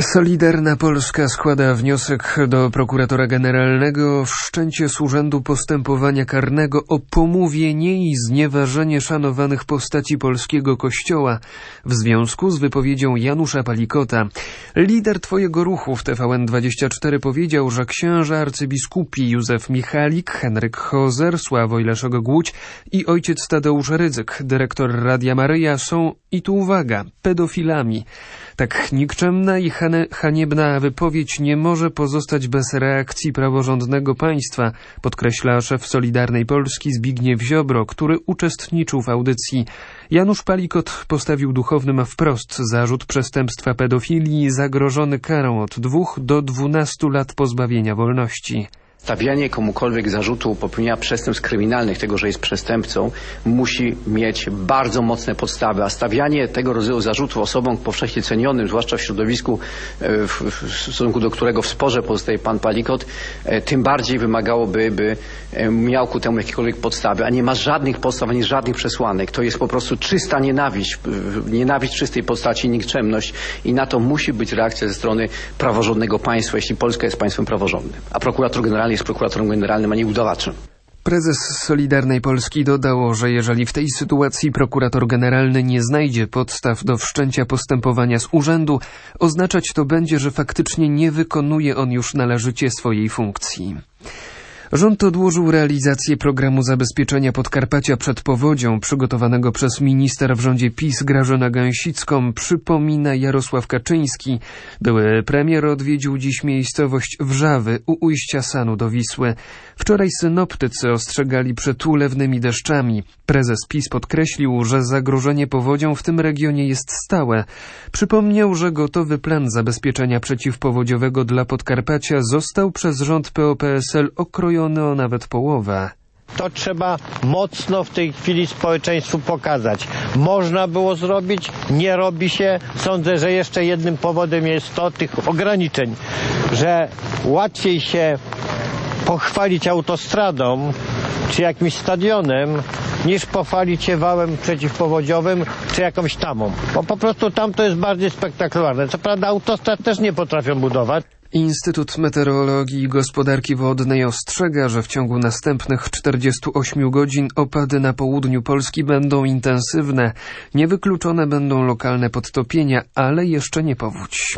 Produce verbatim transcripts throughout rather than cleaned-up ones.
Solidarna Polska składa wniosek do prokuratora generalnego o wszczęcie z Urzędu Postępowania Karnego o pomówienie i znieważenie szanowanych postaci polskiego Kościoła w związku z wypowiedzią Janusza Palikota. Lider Twojego ruchu w T V N dwadzieścia cztery powiedział, że księża arcybiskupi Józef Michalik, Henryk Hozer, Sławoj Leszek Głódź i ojciec Tadeusz Rydzyk, dyrektor Radia Maryja, są, i tu uwaga, pedofilami. Tak nikczemna i haniebna wypowiedź nie może pozostać bez reakcji praworządnego państwa, podkreśla szef Solidarnej Polski Zbigniew Ziobro, który uczestniczył w audycji. Janusz Palikot postawił duchownym wprost zarzut przestępstwa pedofilii zagrożony karą od dwóch do dwunastu lat pozbawienia wolności. Stawianie komukolwiek zarzutu popełnienia przestępstw kryminalnych, tego, że jest przestępcą, musi mieć bardzo mocne podstawy, a stawianie tego rodzaju zarzutów osobom powszechnie cenionym, zwłaszcza w środowisku, w, w stosunku do którego w sporze pozostaje pan Palikot, tym bardziej wymagałoby, by miał ku temu jakiekolwiek podstawy, a nie ma żadnych podstaw, ani żadnych przesłanek. To jest po prostu czysta nienawiść, nienawiść w czystej postaci, nikczemność i na to musi być reakcja ze strony praworządnego państwa, jeśli Polska jest państwem praworządnym. A prokurator generalny jest prokuratorem generalnym, a nie udawaczem. Prezes Solidarnej Polski dodał, że jeżeli w tej sytuacji prokurator generalny nie znajdzie podstaw do wszczęcia postępowania z urzędu, oznaczać to będzie, że faktycznie nie wykonuje on już należycie swojej funkcji. Rząd odłożył realizację programu zabezpieczenia Podkarpacia przed powodzią przygotowanego przez minister w rządzie PiS Grażynę Gęsicką, przypomina Jarosław Kaczyński. Były premier odwiedził dziś miejscowość Wrzawy u ujścia Sanu do Wisły. Wczoraj synoptycy ostrzegali przed ulewnymi deszczami. Prezes PiS podkreślił, że zagrożenie powodzią w tym regionie jest stałe. Przypomniał, że gotowy plan zabezpieczenia przeciwpowodziowego dla Podkarpacia został przez rząd P O P S L okrojony o nawet połowę. To trzeba mocno w tej chwili społeczeństwu pokazać. Można było zrobić, nie robi się. Sądzę, że jeszcze jednym powodem jest to tych ograniczeń, że łatwiej się pochwalić autostradą czy jakimś stadionem, niż pochwalić się wałem przeciwpowodziowym czy jakąś tamą. Bo po prostu tam to jest bardziej spektakularne. Co prawda autostrad też nie potrafią budować. Instytut Meteorologii i Gospodarki Wodnej ostrzega, że w ciągu następnych czterdziestu ośmiu godzin opady na południu Polski będą intensywne. Niewykluczone będą lokalne podtopienia, ale jeszcze nie powódź.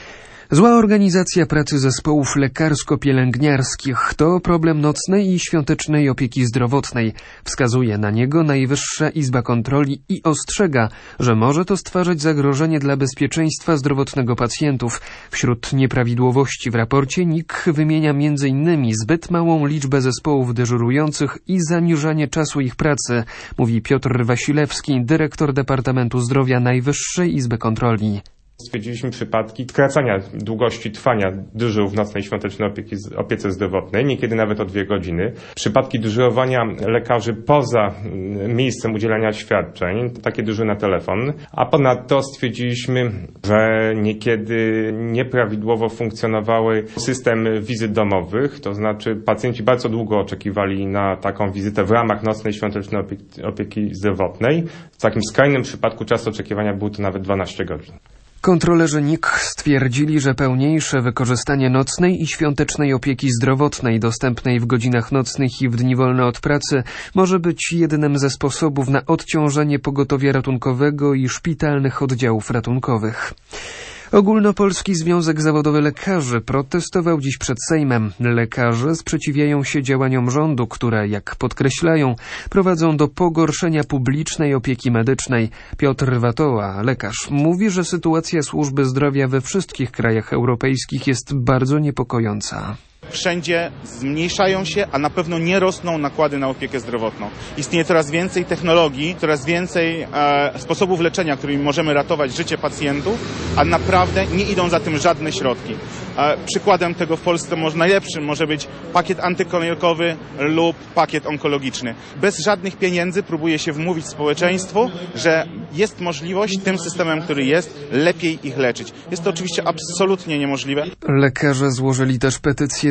Zła organizacja pracy zespołów lekarsko-pielęgniarskich to problem nocnej i świątecznej opieki zdrowotnej. Wskazuje na niego Najwyższa Izba Kontroli i ostrzega, że może to stwarzać zagrożenie dla bezpieczeństwa zdrowotnego pacjentów. Wśród nieprawidłowości w raporcie N I K wymienia między innymi zbyt małą liczbę zespołów dyżurujących i zaniżanie czasu ich pracy, mówi Piotr Wasilewski, dyrektor Departamentu Zdrowia Najwyższej Izby Kontroli. Stwierdziliśmy przypadki skracania długości trwania dyżuru w nocnej świątecznej opieki, opiece zdrowotnej, niekiedy nawet o dwie godziny. Przypadki dyżurowania lekarzy poza miejscem udzielania świadczeń, takie dyżury na telefon. A ponadto stwierdziliśmy, że niekiedy nieprawidłowo funkcjonowały system wizyt domowych, to znaczy pacjenci bardzo długo oczekiwali na taką wizytę w ramach nocnej świątecznej opieki, opieki zdrowotnej. W takim skrajnym przypadku czas oczekiwania był to nawet dwanaście godzin. Kontrolerzy N I K stwierdzili, że pełniejsze wykorzystanie nocnej i świątecznej opieki zdrowotnej dostępnej w godzinach nocnych i w dni wolne od pracy może być jednym ze sposobów na odciążenie pogotowia ratunkowego i szpitalnych oddziałów ratunkowych. Ogólnopolski Związek Zawodowy Lekarzy protestował dziś przed Sejmem. Lekarze sprzeciwiają się działaniom rządu, które, jak podkreślają, prowadzą do pogorszenia publicznej opieki medycznej. Piotr Watoła, lekarz, mówi, że sytuacja służby zdrowia we wszystkich krajach europejskich jest bardzo niepokojąca. Wszędzie zmniejszają się, a na pewno nie rosną nakłady na opiekę zdrowotną. Istnieje coraz więcej technologii, coraz więcej e, sposobów leczenia, którymi możemy ratować życie pacjentów, a naprawdę nie idą za tym żadne środki. E, przykładem tego w Polsce może, najlepszym może być pakiet antykomórkowy lub pakiet onkologiczny. Bez żadnych pieniędzy próbuje się wmówić społeczeństwu, że jest możliwość tym systemem, który jest, lepiej ich leczyć. Jest to oczywiście absolutnie niemożliwe. Lekarze złożyli też petycję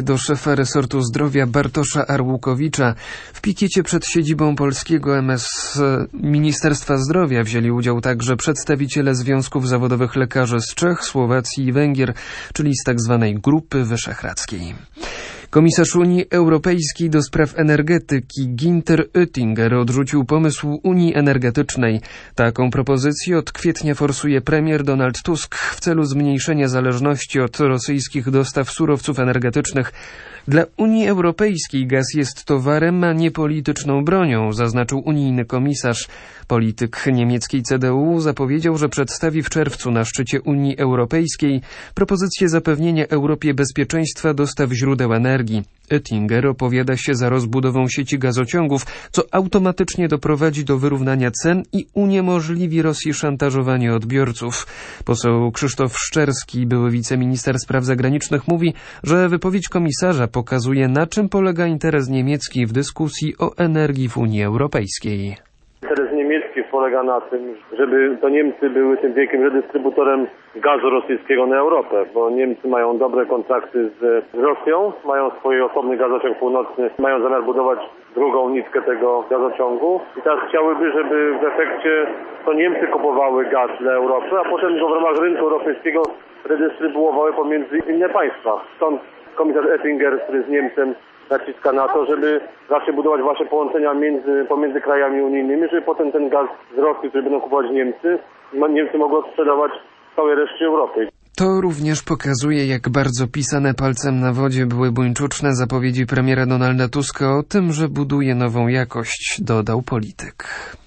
do szefa resortu zdrowia Bartosza Arłukowicza. W pikiecie przed siedzibą polskiego M S Ministerstwa Zdrowia wzięli udział także przedstawiciele związków zawodowych lekarzy z Czech, Słowacji i Węgier, czyli z tzw. Grupy Wyszehradzkiej. Komisarz Unii Europejskiej do spraw energetyki Günther Oettinger odrzucił pomysł Unii Energetycznej. Taką propozycję od kwietnia forsuje premier Donald Tusk w celu zmniejszenia zależności od rosyjskich dostaw surowców energetycznych. Dla Unii Europejskiej gaz jest towarem, a nie polityczną bronią, zaznaczył unijny komisarz. Polityk niemieckiej C D U zapowiedział, że przedstawi w czerwcu na szczycie Unii Europejskiej propozycję zapewnienia Europie bezpieczeństwa dostaw źródeł energii. Oettinger opowiada się za rozbudową sieci gazociągów, co automatycznie doprowadzi do wyrównania cen i uniemożliwi Rosji szantażowanie odbiorców. Poseł Krzysztof Szczerski, były wiceminister spraw zagranicznych, mówi, że wypowiedź komisarza pokazuje, na czym polega interes niemiecki w dyskusji o energii w Unii Europejskiej. Interes niemiecki polega na tym, żeby to Niemcy były tym wielkim redystrybutorem gazu rosyjskiego na Europę, bo Niemcy mają dobre kontrakty z Rosją, mają swój osobny gazociąg północny, mają zamiar budować drugą nitkę tego gazociągu i teraz chciałyby, żeby w efekcie to Niemcy kupowały gaz dla Europy, a potem go w ramach rynku europejskiego redystrybuowały pomiędzy inne państwa. Stąd komisarz Oettinger, który z Niemcem naciska na to, żeby raczej budować właśnie połączenia między, pomiędzy krajami unijnymi, żeby potem ten gaz z Rosji, który będą kupować Niemcy, Niemcy mogą sprzedawać całej reszcie Europy. To również pokazuje, jak bardzo pisane palcem na wodzie były buńczuczne zapowiedzi premiera Donalda Tuska o tym, że buduje nową jakość, dodał polityk.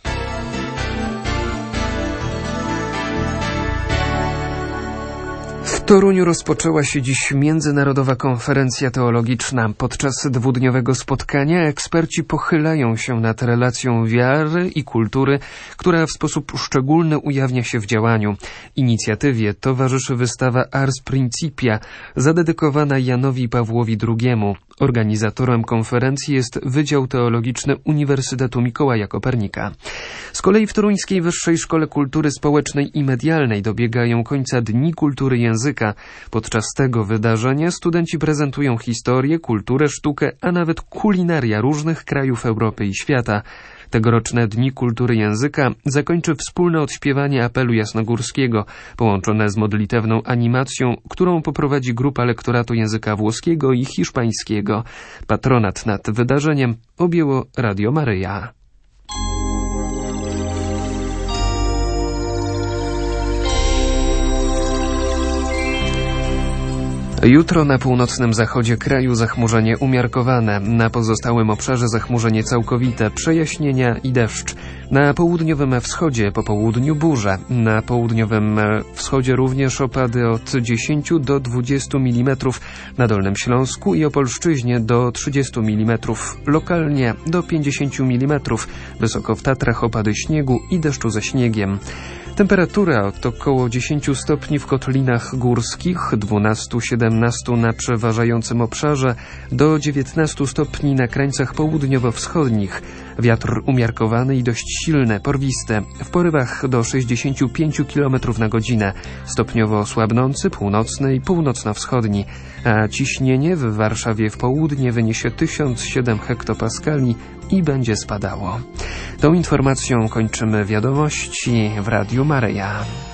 W Toruniu rozpoczęła się dziś Międzynarodowa Konferencja Teologiczna. Podczas dwudniowego spotkania eksperci pochylają się nad relacją wiary i kultury, która w sposób szczególny ujawnia się w działaniu. Inicjatywie towarzyszy wystawa Ars Principia, zadedykowana Janowi Pawłowi drugiemu. Organizatorem konferencji jest Wydział Teologiczny Uniwersytetu Mikołaja Kopernika. Z kolei w Toruńskiej Wyższej Szkole Kultury Społecznej i Medialnej dobiegają końca Dni Kultury Języka. Podczas tego wydarzenia studenci prezentują historię, kulturę, sztukę, a nawet kulinaria różnych krajów Europy i świata. Tegoroczne Dni Kultury Języka zakończy wspólne odśpiewanie apelu jasnogórskiego, połączone z modlitewną animacją, którą poprowadzi grupa lektoratu języka włoskiego i hiszpańskiego. Patronat nad wydarzeniem objęło Radio Maryja. Jutro na północnym zachodzie kraju zachmurzenie umiarkowane, na pozostałym obszarze zachmurzenie całkowite, przejaśnienia i deszcz. Na południowym wschodzie po południu burze, na południowym wschodzie również opady od dziesięciu do dwudziestu milimetrów, na Dolnym Śląsku i Opolszczyźnie do trzydziestu milimetrów, lokalnie do pięćdziesięciu milimetrów, wysoko w Tatrach opady śniegu i deszczu ze śniegiem. Temperatura od około dziesięciu stopni w kotlinach górskich, dwunastu do siedemnastu na przeważającym obszarze, do dziewiętnastu stopni na krańcach południowo-wschodnich. Wiatr umiarkowany i dość silny, porwisty, w porywach do sześćdziesięciu pięciu kilometrów na godzinę, stopniowo słabnący, północny i północno-wschodni, a ciśnienie w Warszawie w południe wyniesie tysiąc siedem hektopaskali i będzie spadało. Tą informacją kończymy wiadomości w Radiu Maryja.